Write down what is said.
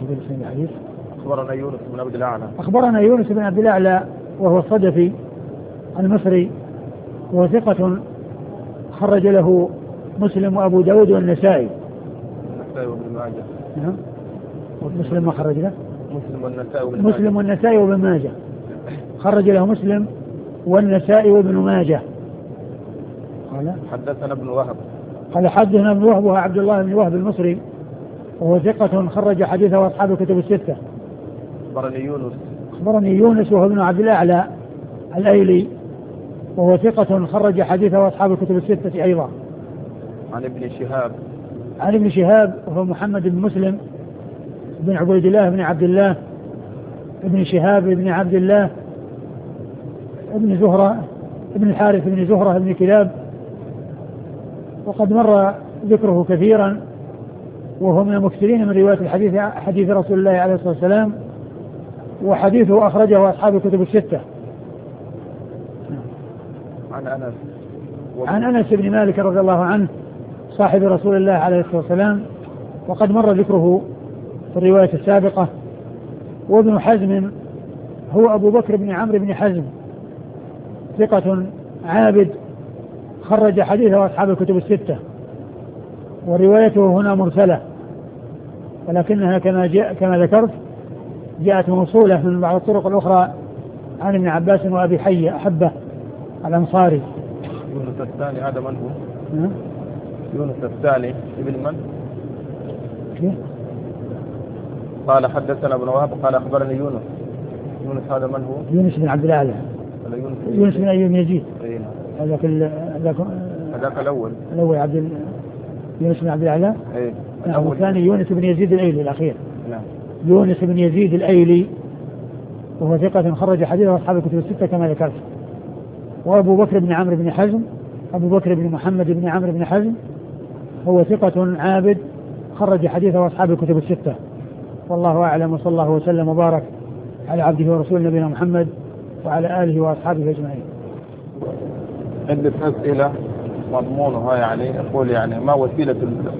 الحديث. أخبرنا يونس بن عبد الأعلى. أخبرنا يونس بن عبد الأعلى وهو الصدفي المصري، وهو ثقة خرج له مسلم وأبو داود والنسائي. النسائي وابن ماجه. نعم. مسلم ما خرج له؟ مسلم والنسائي وابن ماجه. خرج له مسلم والنسائي وابن ماجه. قال حدثنا ابن وهب. قال حدثنا ابن وهب وهو عبد الله بن وهب المصري، وهو ثقة خرج حديثه وأصحاب الكتب الستة. أخبرني يونس وهو ابن عبد الأعلى الأيلي، وهو ثقة خرج حديثه وأصحاب الكتب الستة أيضا. عن ابن شهاب وهو محمد بن مسلم بن عبيد الله بن عبد الله ابن شهاب بن عبد الله ابن زهرة ابن الحارث بن زهرة بن كلاب، وقد مر ذكره كثيرا، وهو من المكثرين من رواية الحديث حديث رسول الله عليه الصلاة والسلام، وحديثه أخرجه أصحاب الكتب الستة. عن أنس بن مالك رضي الله عنه صاحب رسول الله عليه الصلاة والسلام، وقد مر ذكره في الرواية السابقة. وابن حزم هو أبو بكر بن عمرو بن حزم، ثقة عابد خرج حديثه أصحاب الكتب الستة، وروايته هنا مرسلة، ولكنها كما ذكرت جاءت موصولة من بعض الطرق الأخرى عن ابن عباس وأبي حية أحبه الأنصاري. يونس الثاني هذا من هو؟ يونس الثاني ابن من؟ قال حدثنا ابن وهب قال أخبرني يونس هذا من هو؟ يونس بن عبد الأعلى. يونس بن أيوب يزيد. هذاك الأول يونس بن عبد الأعلى. نعم. الثاني يونس بن يزيد الأيلي الأخير. نعم. يونس بن يزيد الأيلي، وهو ثقة خرج حديثه أصحاب الكتب الستة كما ذكرت. وأبو بكر بن عمرو بن حزم، أبو بكر بن محمد بن عمرو بن حزم، هو ثقة عابد خرج حديثه أصحاب الكتب الستة. والله أعلم، وصلى الله وسلم وبارك على عبده ورسوله نبينا محمد وعلى آله وأصحابه أجمعين. عندي أسئلة مضمونها يعني أقول يعني ما وسيلة